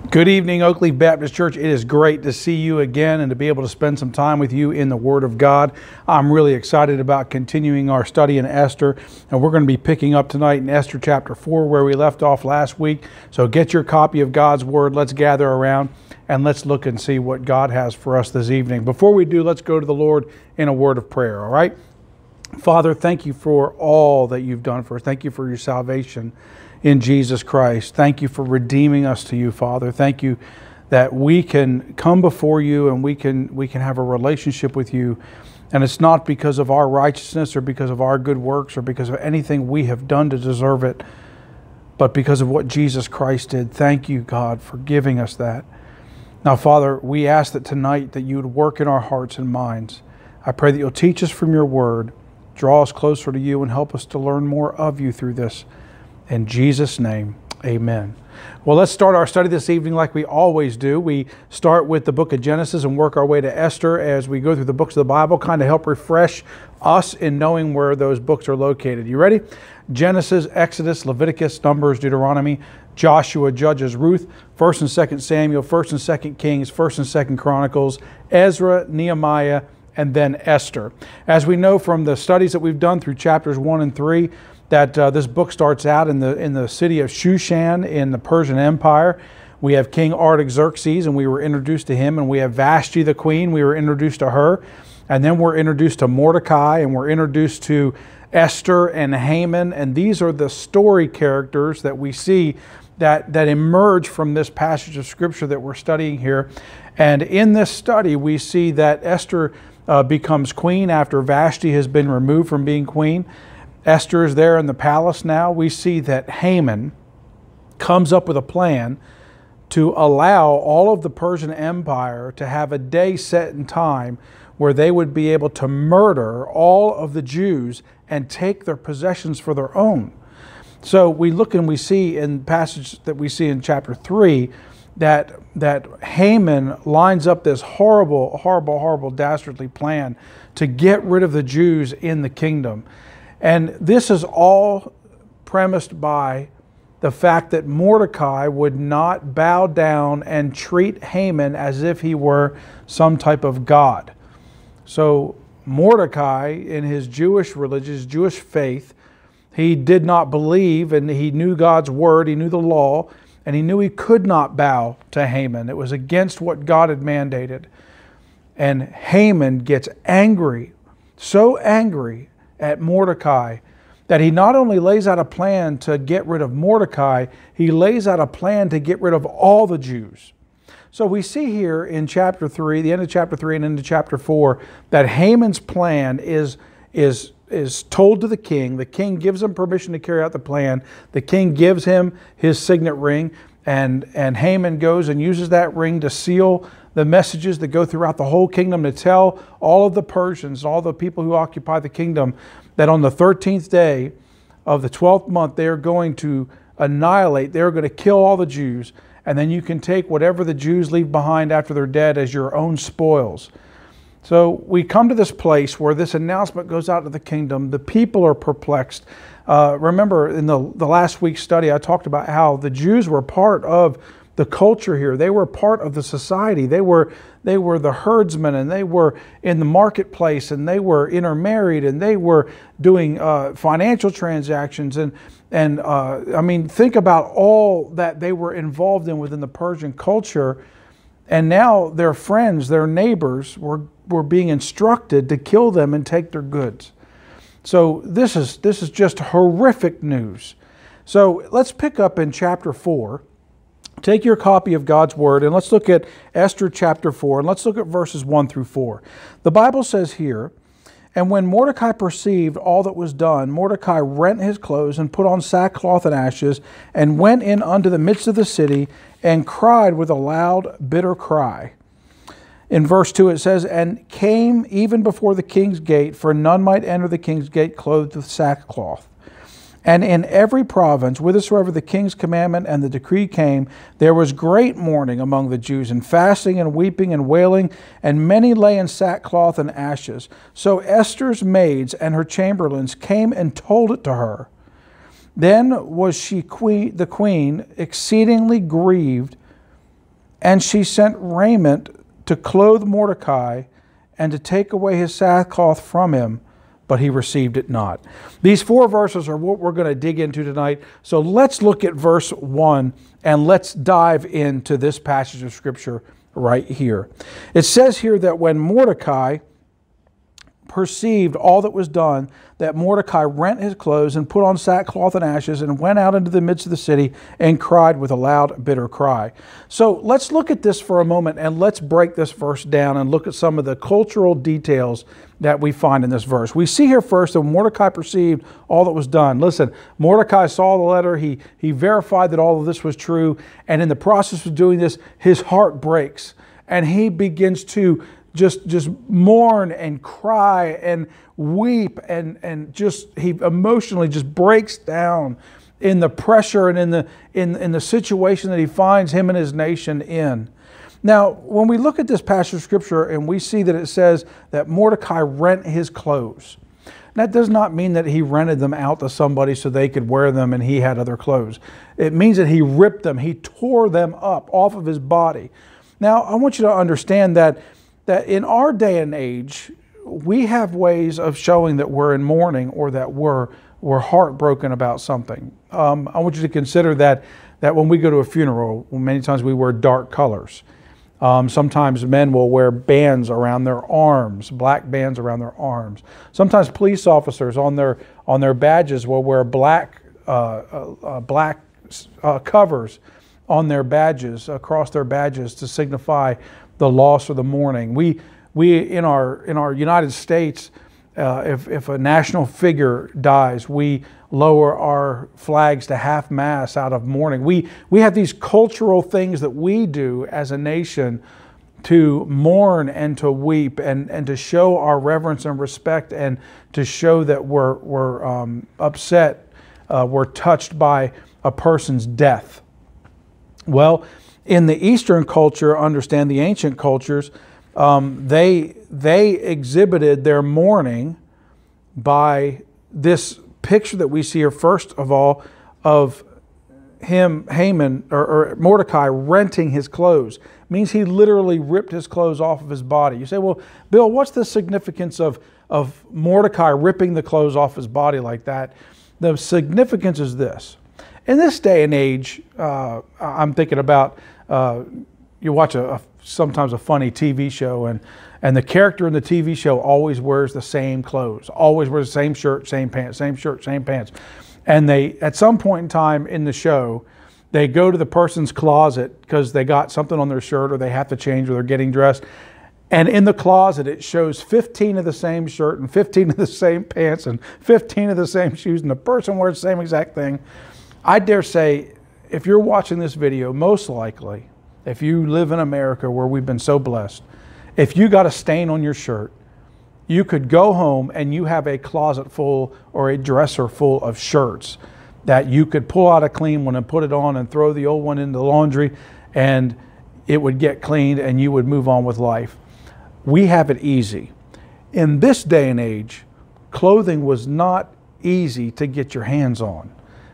Good evening, Oakleaf Baptist Church. It is great to see you again and to be able to spend some time with you in the Word of God. I'm really excited about continuing our study in Esther, and we're going to be picking up tonight in Esther chapter 4 where we left off last week. So get your copy of God's Word. Let's gather around and let's look and see what God has for us this evening. Before we do, let's go to the Lord in a word of prayer, all right? Father, thank you for all that you've done for us. Thank you for your salvation in Jesus Christ. Thank you for redeeming us to you, Father. Thank you that we can come before you and we can have a relationship with you. And it's not because of our righteousness or because of our good works or because of anything we have done to deserve it, but because of what Jesus Christ did. Thank you, God, for giving us that. Now, Father, we ask that tonight that you would work in our hearts and minds. I pray that you'll teach us from your word, draw us closer to you, and help us to learn more of you through this. In Jesus' name, amen. Well, let's start our study this evening like we always do. We start with the book of Genesis and work our way to Esther as we go through the books of the Bible, kind of help refresh us in knowing where those books are located. You ready? Genesis, Exodus, Leviticus, Numbers, Deuteronomy, Joshua, Judges, Ruth, 1st and 2nd Samuel, 1st and 2nd Kings, 1st and 2nd Chronicles, Ezra, Nehemiah, and then Esther. As we know from the studies that we've done through chapters 1 and 3, that this book starts out in the city of Shushan in the Persian Empire. We have King Artaxerxes, and we were introduced to him, and we have Vashti the queen. We were introduced to her, and then we're introduced to Mordecai, and we're introduced to Esther and Haman, and these are the story characters that we see that emerge from this passage of Scripture that we're studying here. And in this study, we see that Esther becomes queen after Vashti has been removed from being queen. Esther is there in the palace now. We see that Haman comes up with a plan to allow all of the Persian Empire to have a day set in time where they would be able to murder all of the Jews and take their possessions for their own. So we look and we see in the passage that we see in chapter 3 that Haman lines up this horrible, dastardly plan to get rid of the Jews in the kingdom. And this is all premised by the fact that Mordecai would not bow down and treat Haman as if he were some type of god. So Mordecai, in his Jewish religion, his Jewish faith, he did not believe, and he knew God's word, he knew the law, and he knew he could not bow to Haman. It was against what God had mandated. And Haman gets angry, so angry at Mordecai that he not only lays out a plan to get rid of Mordecai, he lays out a plan to get rid of all the Jews. So we see here in chapter 3, the end of chapter 3 and into chapter 4, that Haman's plan is told to the king. The king gives him permission to carry out the plan. The king gives him his signet ring, and Haman goes and uses that ring to seal the messages that go throughout the whole kingdom to tell all of the Persians, all the people who occupy the kingdom, that on the 13th day of the 12th month, they are going to annihilate, they're going to kill all the Jews, and then you can take whatever the Jews leave behind after they're dead as your own spoils. So we come to this place where this announcement goes out to the kingdom. The people are perplexed. Remember, in the last week's study, I talked about how the Jews were part of the culture here. They were part of the society. They were the herdsmen, and they were in the marketplace, and they were intermarried, and they were doing financial transactions. And I mean, think about all that they were involved in within the Persian culture. And now their friends, their neighbors, were being instructed to kill them and take their goods. So this is just horrific news. So let's pick up in chapter 4. Take your copy of God's Word and let's look at Esther chapter 4, and let's look at verses 1 through 4. The Bible says here, "And when Mordecai perceived all that was done, Mordecai rent his clothes and put on sackcloth and ashes, and went in unto the midst of the city, and cried with a loud, bitter cry." In verse 2 it says, "And came even before the king's gate, for none might enter the king's gate clothed with sackcloth. And in every province, whithersoever the king's commandment and the decree came, there was great mourning among the Jews, and fasting and weeping and wailing, and many lay in sackcloth and ashes. So Esther's maids and her chamberlains came and told it to her. Then was she the queen exceedingly grieved And she sent raiment to clothe Mordecai and to take away his sackcloth from him, but he received it not. These 4 verses are what we're going to dig into tonight. So let's look at verse 1 and let's dive into this passage of Scripture right here. It says here that when Mordecai perceived all that was done, that Mordecai rent his clothes and put on sackcloth and ashes and went out into the midst of the city and cried with a loud, bitter cry. So let's look at this for a moment and let's break this verse down and look at some of the cultural details that we find in this verse. We see here first that Mordecai perceived all that was done. Listen, Mordecai saw the letter, he verified that all of this was true, and in the process of doing this, his heart breaks and he begins to just mourn and cry and weep and just he emotionally just breaks down in the pressure and in the situation that he finds him and his nation in. Now, when we look at this passage of Scripture and we see that it says that Mordecai rent his clothes, that does not mean that he rented them out to somebody so they could wear them and he had other clothes. It means that he ripped them, he tore them up off of his body. Now, I want you to understand that in our day and age, we have ways of showing that we're in mourning or that we're heartbroken about something. I want you to consider that when we go to a funeral, many times we wear dark colors. Sometimes men will wear bands around their arms, black bands around their arms. Sometimes police officers on their badges will wear black covers on their badges, across their badges, to signify the loss or the mourning. We in our United States, if a national figure dies, we lower our flags to half mast out of mourning. We have these cultural things that we do as a nation to mourn and to weep and to show our reverence and respect and to show that we're upset, we're touched by a person's death. Well, in the Eastern culture, understand the ancient cultures, they exhibited their mourning by this picture that we see here, first of all, of Haman or Mordecai renting his clothes. It means he literally ripped his clothes off of his body. You say, well, Bill, what's the significance of Mordecai ripping the clothes off his body like that? The significance is this. In this day and age, I'm thinking about, you watch sometimes a funny TV show and the character in the TV show always wears the same clothes, always wears the same shirt, same pants, same shirt, same pants. And they, at some point in time in the show, they go to the person's closet because they got something on their shirt or they have to change or they're getting dressed. And in the closet, it shows 15 of the same shirt and 15 of the same pants and 15 of the same shoes, and the person wears the same exact thing. I dare say, if you're watching this video, most likely, if you live in America where we've been so blessed, if you got a stain on your shirt, you could go home and you have a closet full or a dresser full of shirts that you could pull out a clean one and put it on and throw the old one in the laundry and it would get cleaned and you would move on with life. We have it easy. In this day and age, clothing was not easy to get your hands on.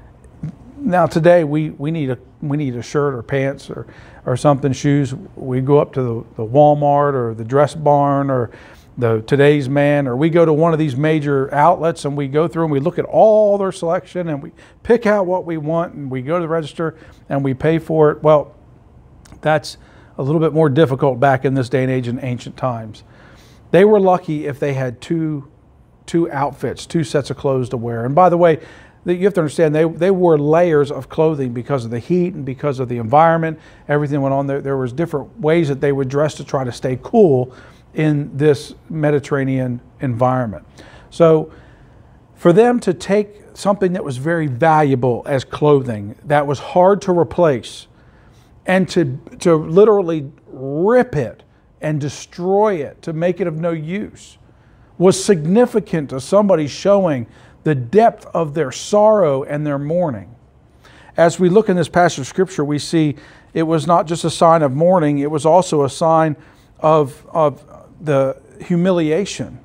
Now today we need a shirt or pants or something, shoes. We go up to the Walmart or the Dress Barn or the Today's Man, or we go to one of these major outlets and we go through and we look at all their selection and we pick out what we want and we go to the register and we pay for it. Well, that's a little bit more difficult back in this day and age in ancient times. They were lucky if they had two outfits, 2 sets of clothes to wear. And by the way, you have to understand, they wore layers of clothing because of the heat and because of the environment. Everything went on there. There was different ways that they would dress to try to stay cool in this Mediterranean environment. So for them to take something that was very valuable as clothing, that was hard to replace, and to literally rip it and destroy it, to make it of no use, was significant to somebody showing the depth of their sorrow and their mourning. As we look in this passage of Scripture, we see it was not just a sign of mourning, it was also a sign of the humiliation.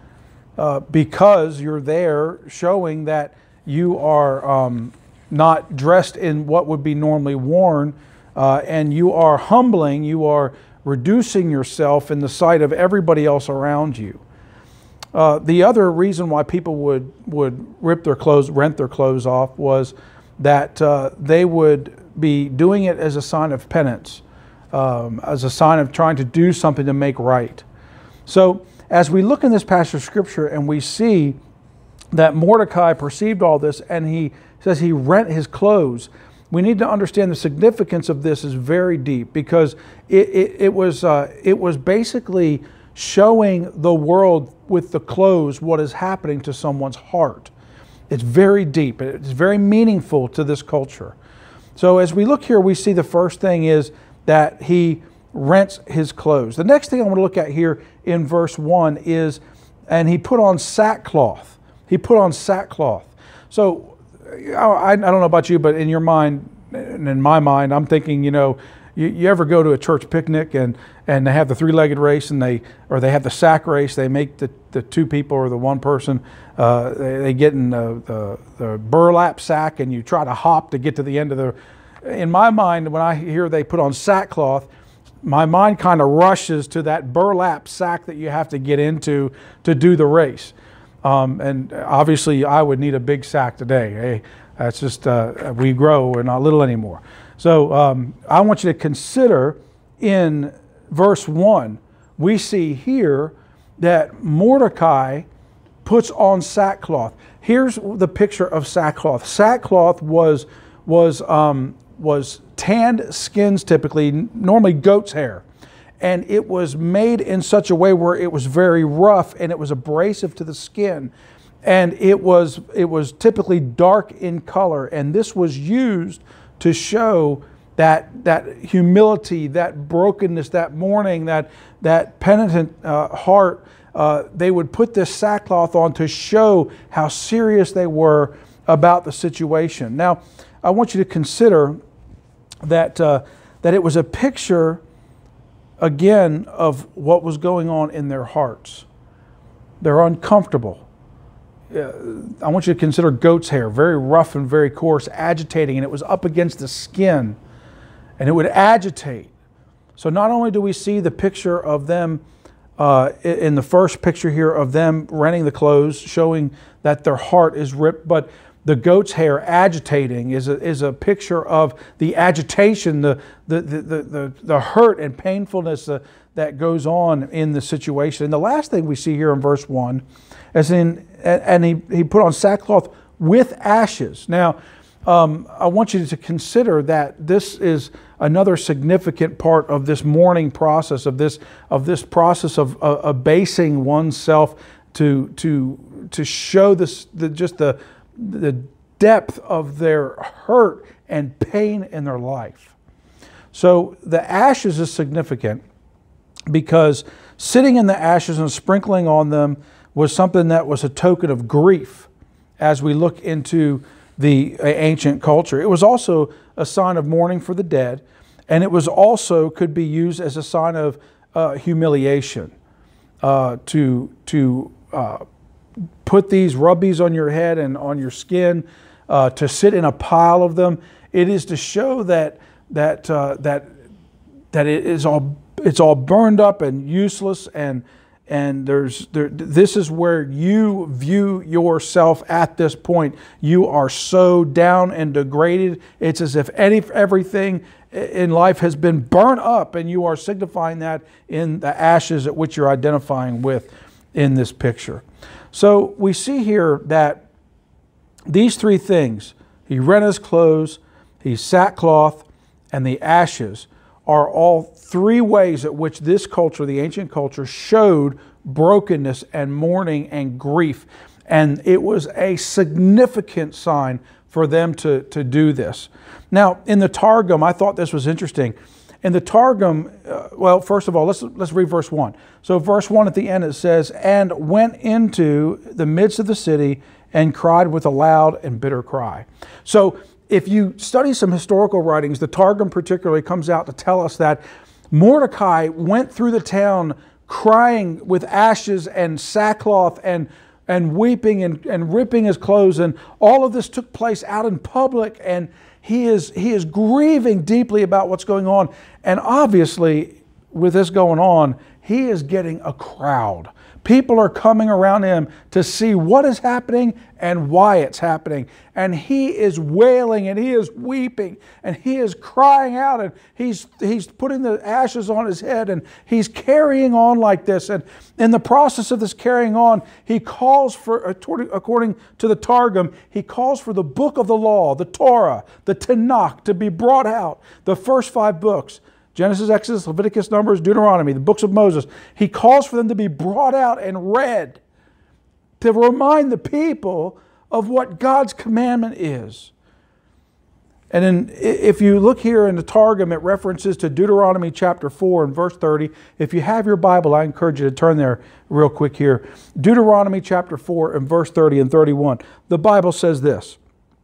Because you're there showing that you are not dressed in what would be normally worn and you are humbling, you are reducing yourself in the sight of everybody else around you. The other reason why people would rent their clothes off was that they would be doing it as a sign of penance, as a sign of trying to do something to make right. So as we look in this passage of Scripture and we see that Mordecai perceived all this and he says he rent his clothes, we need to understand the significance of this is very deep, because it was basically showing the world with the clothes what is happening to someone's heart. It's very deep. It's very meaningful to this culture. So as we look here, we see the first thing is that he rents his clothes. The next thing I want to look at here in verse 1 is, and he put on sackcloth. He put on sackcloth. So I don't know about you, but in your mind, and in my mind, I'm thinking, you ever go to a church picnic and they have the three-legged race or they have the sack race. They make the two people or the one person, they get in the burlap sack and you try to hop to get to the end of the. In my mind, when I hear they put on sackcloth, my mind kind of rushes to that burlap sack that you have to get into to do the race. And obviously I would need a big sack today. Hey, that's just, we grow, we're not little anymore. So I want you to consider in verse 1, we see here that Mordecai puts on sackcloth. Here's the picture of sackcloth. Sackcloth was tanned skins, typically, normally goat's hair. And it was made in such a way where it was very rough and it was abrasive to the skin. And it was typically dark in color. And this was used to show that humility, that brokenness, that mourning, that penitent heart. They would put this sackcloth on to show how serious they were about the situation. Now, I want you to consider that it was a picture, again, of what was going on in their hearts. They're uncomfortable. I want you to consider goat's hair, very rough and very coarse, agitating, and it was up against the skin, and it would agitate. So not only do we see the picture of them in the first picture here of them renting the clothes, showing that their heart is ripped, but the goat's hair agitating is a picture of the agitation, the hurt and painfulness that goes on in the situation. And the last thing we see here in verse 1, he put on sackcloth with ashes. Now, I want you to consider that this is another significant part of this mourning process, of this process of abasing oneself to show the depth of their hurt and pain in their life. So the ashes is significant because sitting in the ashes and sprinkling on them was something that was a token of grief as we look into the ancient culture. It was also a sign of mourning for the dead, and it was also could be used as a sign of humiliation to put these, rub these on your head and on your skin, to sit in a pile of them. It is to show that it's all burned up and useless, and this is where you view yourself at this point. You are so down and degraded. It's as if everything in life has been burnt up, and you are signifying that in the ashes at which you're identifying with in this picture. So we see here that these three things, he rent his clothes, he sackcloth, and the ashes, are all three ways at which this culture, the ancient culture, showed brokenness and mourning and grief. And it was a significant sign for them to do this. Now, in the Targum, I thought this was interesting. In the Targum, well, first of all, let's read verse 1. So verse 1 at the end, it says, "And went into the midst of the city and cried with a loud and bitter cry." So if you study some historical writings, the Targum particularly comes out to tell us that Mordecai went through the town crying with ashes and sackcloth and weeping and ripping his clothes, and all of this took place out in public, and He is grieving deeply about what's going on. And obviously, with this going on, he is getting a crowd. People are coming around him to see what is happening and why it's happening. And he is wailing and he is weeping and he is crying out and he's putting the ashes on his head and he's carrying on like this. And in the process of this carrying on, he calls for, according to the Targum, he calls for the book of the law, the Torah, the Tanakh, to be brought out. The first 5 books. Genesis, Exodus, Leviticus, Numbers, Deuteronomy, the books of Moses. He calls for them to be brought out and read to remind the people of what God's commandment is. And then if you look here in the Targum, it references to Deuteronomy chapter 4 and verse 30. If you have your Bible, I encourage you to turn there real quick here. Deuteronomy chapter 4 and verse 30 and 31. The Bible says this: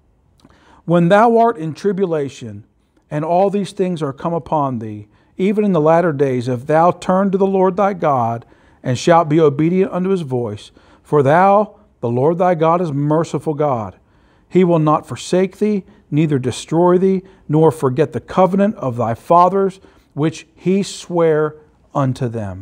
"When thou art in tribulation, and all these things are come upon thee, even in the latter days, if thou turn to the Lord thy God, and shalt be obedient unto his voice, for thou, the Lord thy God, is merciful God. He will not forsake thee, neither destroy thee, nor forget the covenant of thy fathers, which he sware unto them."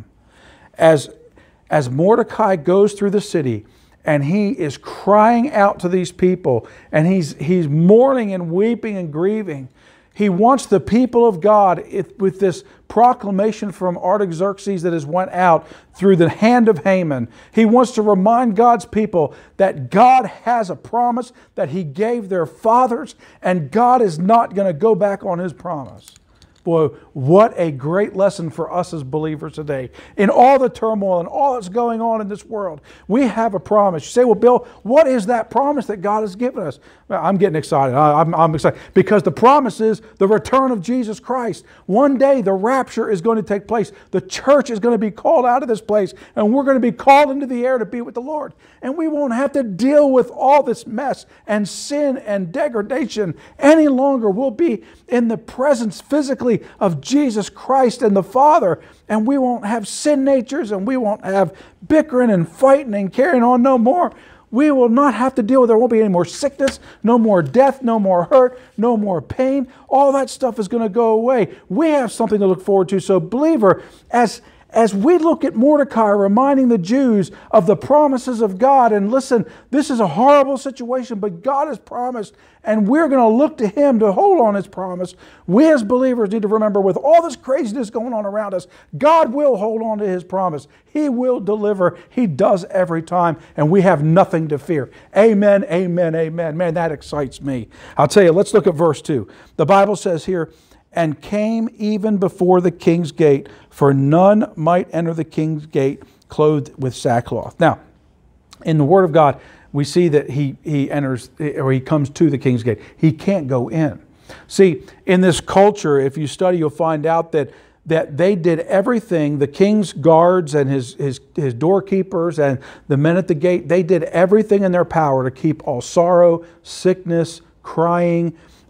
As Mordecai goes through the city, and he is crying out to these people, and he's mourning and weeping and grieving, he wants the people of God, with this proclamation from Artaxerxes that has went out through the hand of Haman, he wants to remind God's people that God has a promise that he gave their fathers, and God is not going to go back on his promise. Boy, what a great lesson for us as believers today. In all the turmoil and all that's going on in this world, we have a promise. You say, well, Bill, what is that promise that God has given us? Well, I'm getting excited. I'm excited because the promise is the return of Jesus Christ. One day the rapture is going to take place. The church is going to be called out of this place, and we're going to be called into the air to be with the Lord. And we won't have to deal with all this mess and sin and degradation any longer. We'll be in the presence physically of Jesus Christ and the Father, and we won't have sin natures, and we won't have bickering and fighting and carrying on no more. We will not have to deal with, there won't be any more sickness, no more death, no more hurt, no more pain. All that stuff is going to go away. We have something to look forward to. So believer, as we look at Mordecai reminding the Jews of the promises of God, and listen, this is a horrible situation, but God has promised, and we're going to look to him to hold on his promise. We as believers need to remember, with all this craziness going on around us, God will hold on to his promise. He will deliver. He does every time, and we have nothing to fear. Amen, amen, amen. Man, that excites me. I'll tell you, let's look at verse 2. The Bible says here, "And came even before the king's gate, for none might enter the king's gate clothed with sackcloth." Now, in the Word of God, we see that he enters, or he comes to the king's gate. He can't go in. See, in this culture, if you study, you'll find out that they did everything. The king's guards and his doorkeepers and the men at the gate, they did everything in their power to keep all sorrow, sickness, crying,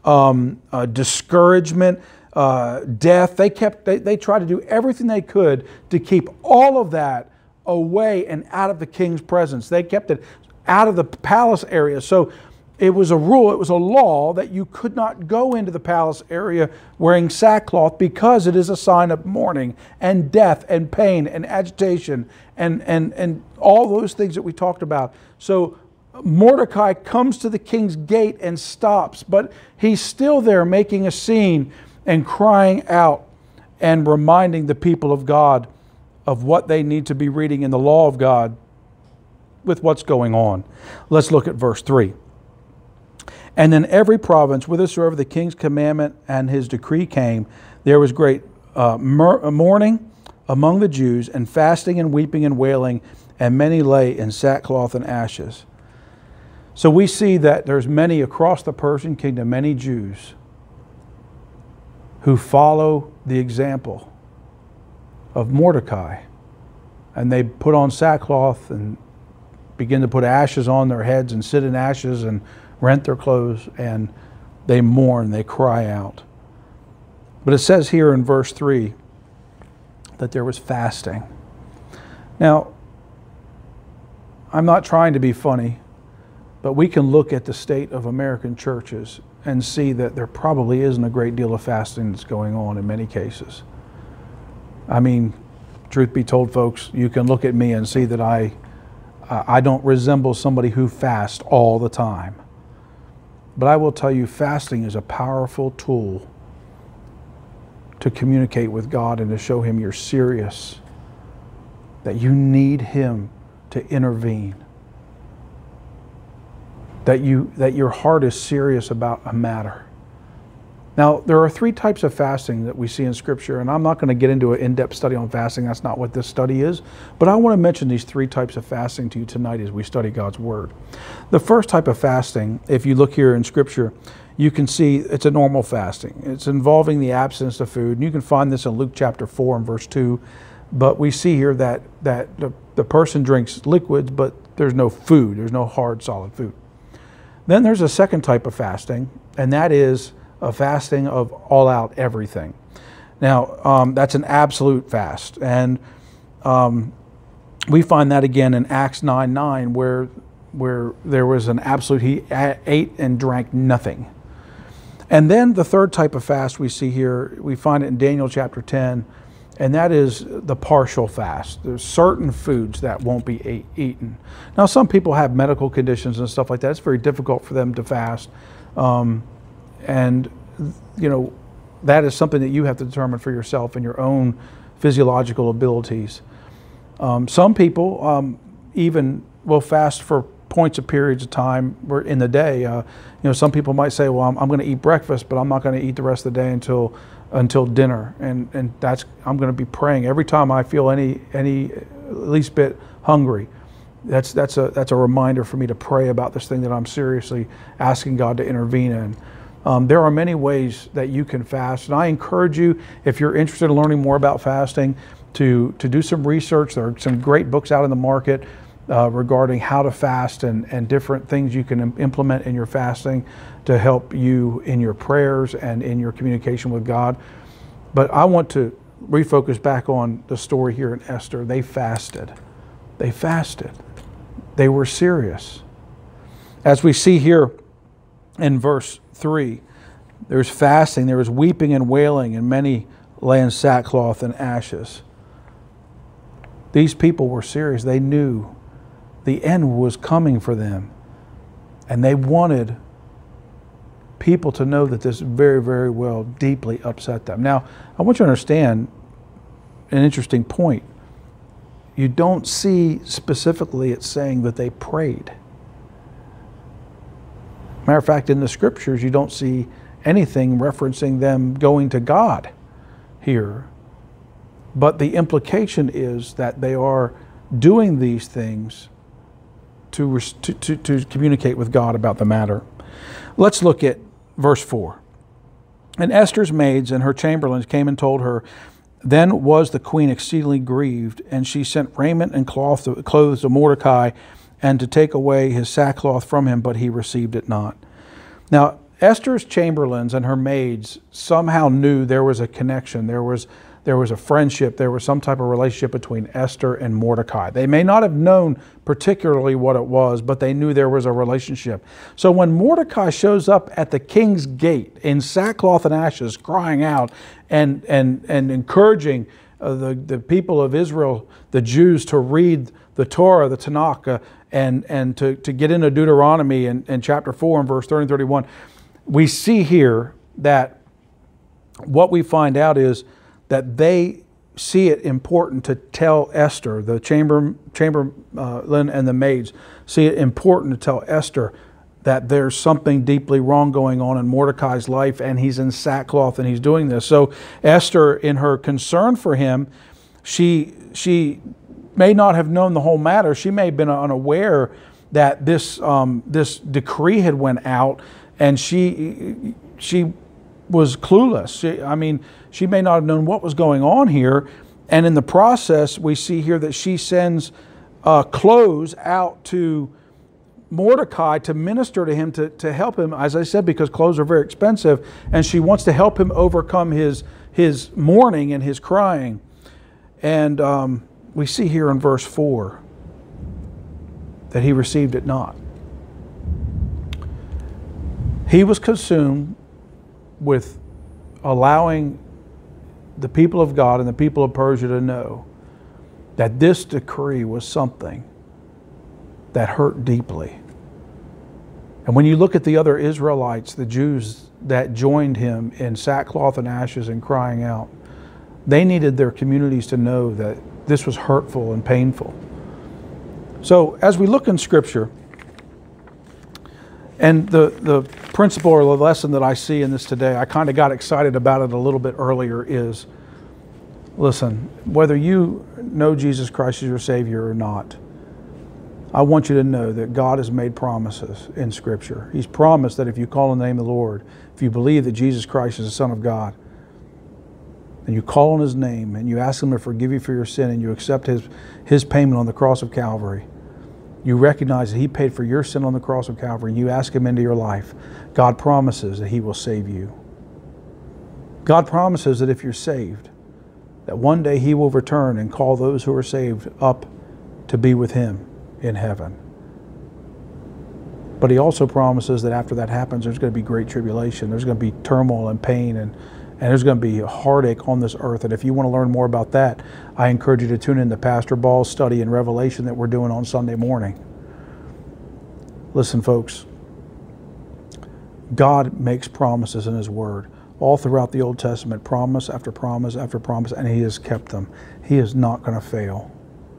discouragement, death. They tried to do everything they could to keep all of that away and out of the king's presence. They kept it out of the palace area. So it was a rule, it was a law that you could not go into the palace area wearing sackcloth, because it is a sign of mourning and death and pain and agitation and all those things that we talked about. So Mordecai comes to the king's gate and stops, but he's still there making a scene and crying out and reminding the people of God of what they need to be reading in the law of God with what's going on. Let's look at verse 3. "And in every province whithersoever the king's commandment and his decree came, there was great mourning among the Jews, and fasting and weeping and wailing, and many lay in sackcloth and ashes." So we see that there's many across the Persian kingdom, many Jews who follow the example of Mordecai. And they put on sackcloth and begin to put ashes on their heads and sit in ashes and rent their clothes, and they mourn, they cry out. But it says here in verse 3 that there was fasting. Now, I'm not trying to be funny, but we can look at the state of American churches and see that there probably isn't a great deal of fasting that's going on in many cases. I mean, truth be told, folks, you can look at me and see that I don't resemble somebody who fasts all the time. But I will tell you, fasting is a powerful tool to communicate with God and to show Him you're serious, that you need Him to intervene, that your heart is serious about a matter. Now, there are 3 types of fasting that we see in Scripture, and I'm not going to get into an in-depth study on fasting. That's not what this study is. But I want to mention these 3 types of fasting to you tonight as we study God's Word. The first type of fasting, if you look here in Scripture, you can see it's a normal fasting. It's involving the abstinence of food. And you can find this in Luke chapter 4 and verse 2. But we see here that the person drinks liquids, but there's no food. There's no hard, solid food. Then there's a second type of fasting, and that is a fasting of all out everything. Now, that's an absolute fast. And we find that again in Acts 9:9, where there was an absolute, he ate and drank nothing. And then the third type of fast we see here, we find it in Daniel chapter 10, and that is the partial fast. There's certain foods that won't be eaten. Now, some people have medical conditions and stuff like that. It's very difficult for them to fast. And, you know, that is something that you have to determine for yourself and your own physiological abilities. Some people even will fast for points of periods of time in the day. You know, some people might say, well, I'm going to eat breakfast, but I'm not going to eat the rest of the day until dinner. And I'm going to be praying every time I feel any least bit hungry. That's a reminder for me to pray about this thing that I'm seriously asking God to intervene in. There are many ways that you can fast, and I encourage you, if you're interested in learning more about fasting, to do some research. There are some great books out in the market regarding how to fast and different things you can implement in your fasting to help you in your prayers and in your communication with God. But I want to refocus back on the story here in Esther. They fasted. They fasted. They were serious. As we see here in verse 3, there's fasting, there was weeping and wailing, and many lay in sackcloth and ashes. These people were serious. They knew the end was coming for them. And they wanted people to know that this very, very well deeply upset them. Now, I want you to understand an interesting point. You don't see specifically it saying that they prayed. Matter of fact, in the Scriptures, you don't see anything referencing them going to God here. But the implication is that they are doing these things to communicate with God about the matter. Let's look at verse 4. And Esther's maids and her chamberlains came and told her, then was the queen exceedingly grieved, and she sent raiment and clothes to Mordecai, and to take away his sackcloth from him, but he received it not. Now, Esther's chamberlains and her maids somehow knew there was a connection. There was a friendship. There was some type of relationship between Esther and Mordecai. They may not have known particularly what it was, but they knew there was a relationship. So when Mordecai shows up at the king's gate in sackcloth and ashes, crying out and encouraging the people of Israel, the Jews, to read the Torah, the Tanakh, and to get into Deuteronomy in chapter 4 and verse 30 and 31, we see here that what we find out is that they see it important to tell Esther, the chamberlain and the maids see it important to tell Esther that there's something deeply wrong going on in Mordecai's life, and he's in sackcloth and he's doing this. So Esther, in her concern for him, she may not have known the whole matter. She may have been unaware that this decree had went out, and she was clueless. She may not have known what was going on here. And in the process, we see here that she sends clothes out to Mordecai to minister to him, to help him, as I said, because clothes are very expensive, and she wants to help him overcome his mourning and his crying. And we see here in verse 4 that he received it not. He was consumed with allowing the people of God and the people of Persia to know that this decree was something that hurt deeply. And when you look at the other Israelites, the Jews that joined him in sackcloth and ashes and crying out, they needed their communities to know that this was hurtful and painful. So as we look in Scripture, and the principle or the lesson that I see in this today, I kind of got excited about it a little bit earlier, is, listen, whether you know Jesus Christ as your Savior or not, I want you to know that God has made promises in Scripture. He's promised that if you call on the name of the Lord, if you believe that Jesus Christ is the Son of God, and you call on His name and you ask Him to forgive you for your sin and you accept His payment on the cross of Calvary, you recognize that He paid for your sin on the cross of Calvary, and you ask Him into your life, God promises that He will save you. God promises that if you're saved, that one day He will return and call those who are saved up to be with Him in heaven. But He also promises that after that happens, there's going to be great tribulation. There's going to be turmoil and pain, and there's going to be heartache on this earth. And if you want to learn more about that, I encourage you to tune in to Pastor Ball's study in Revelation that we're doing on Sunday morning. Listen, folks, God makes promises in His Word all throughout the Old Testament, promise after promise after promise, and He has kept them. He is not going to fail.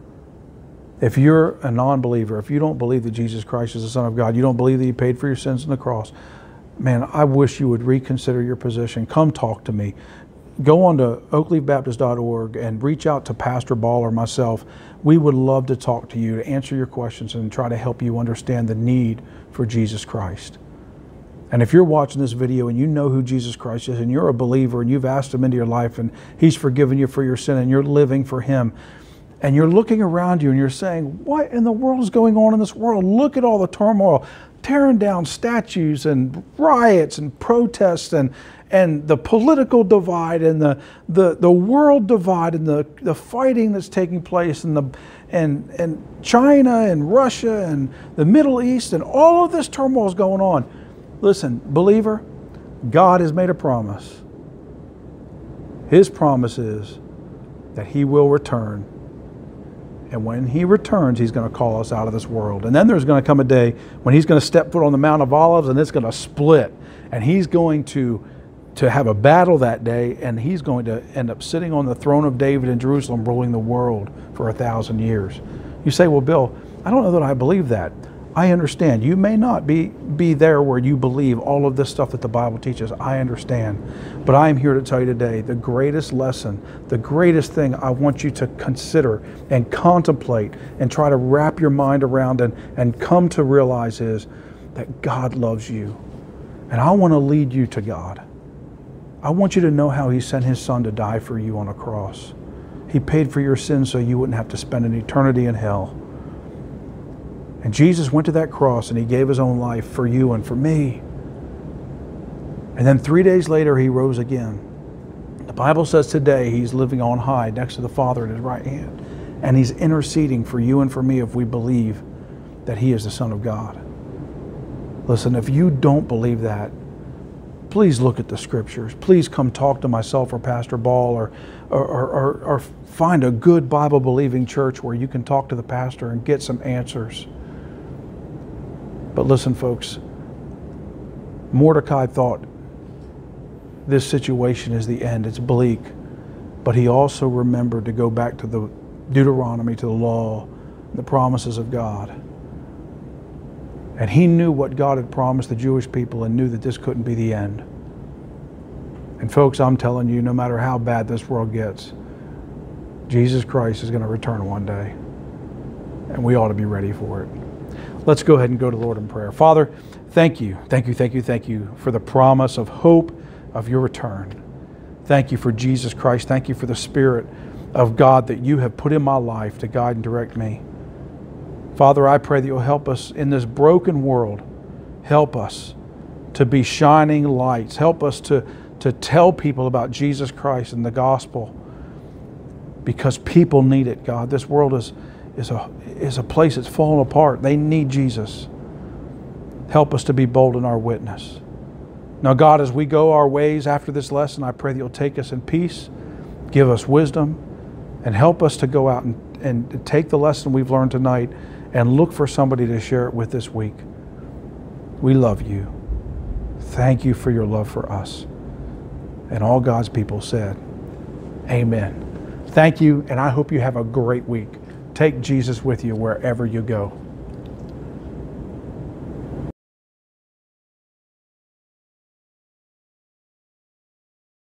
If you're a non-believer, if you don't believe that Jesus Christ is the Son of God, you don't believe that He paid for your sins on the cross, man, I wish you would reconsider your position. Come talk to me. Go on to oakleafbaptist.org and reach out to Pastor Ball or myself. We would love to talk to you, to answer your questions and try to help you understand the need for Jesus Christ. And if you're watching this video and you know who Jesus Christ is and you're a believer and you've asked Him into your life and He's forgiven you for your sin and you're living for Him, and you're looking around you and you're saying, what in the world is going on in this world? Look at all the turmoil, tearing down statues and riots and protests and the political divide and the world divide and the fighting that's taking place and China and Russia and the Middle East and all of this turmoil is going on. Listen, believer, God has made a promise. His promise is that He will return. And when He returns, He's going to call us out of this world. And then there's going to come a day when He's going to step foot on the Mount of Olives and it's going to split. And He's going to have a battle that day, and He's going to end up sitting on the throne of David in Jerusalem, ruling the world for 1,000 years. You say, well, Bill, I don't know that I believe that. I understand. You may not be there where you believe all of this stuff that the Bible teaches. I understand. But I am here to tell you today, the greatest lesson, the greatest thing I want you to consider and contemplate and try to wrap your mind around and come to realize is that God loves you. And I want to lead you to God. I want you to know how He sent His Son to die for you on a cross. He paid for your sins so you wouldn't have to spend an eternity in hell. And Jesus went to that cross and He gave His own life for you and for me. And then 3 days later, He rose again. The Bible says today He's living on high next to the Father at His right hand. And He's interceding for you and for me if we believe that He is the Son of God. Listen, if you don't believe that, please look at the Scriptures. Please come talk to myself or Pastor Ball or find a good Bible-believing church where you can talk to the pastor and get some answers. But listen, folks, Mordecai thought this situation is the end. It's bleak. But he also remembered to go back to the Deuteronomy, to the law, the promises of God. And he knew what God had promised the Jewish people and knew that this couldn't be the end. And folks, I'm telling you, no matter how bad this world gets, Jesus Christ is going to return one day. And we ought to be ready for it. Let's go ahead and go to the Lord in prayer. Father, thank you for the promise of hope of your return. Thank you for Jesus Christ. Thank you for the Spirit of God that you have put in my life to guide and direct me. Father, I pray that you'll help us in this broken world. Help us to be shining lights. Help us to tell people about Jesus Christ and the gospel, because people need it, God. This world is a place that's fallen apart. They need Jesus. Help us to be bold in our witness. Now, God, as we go our ways after this lesson, I pray that you'll take us in peace, give us wisdom, and help us to go out and take the lesson we've learned tonight and look for somebody to share it with this week. We love you. Thank you for your love for us. And all God's people said, amen. Thank you, and I hope you have a great week. Take Jesus with you wherever you go.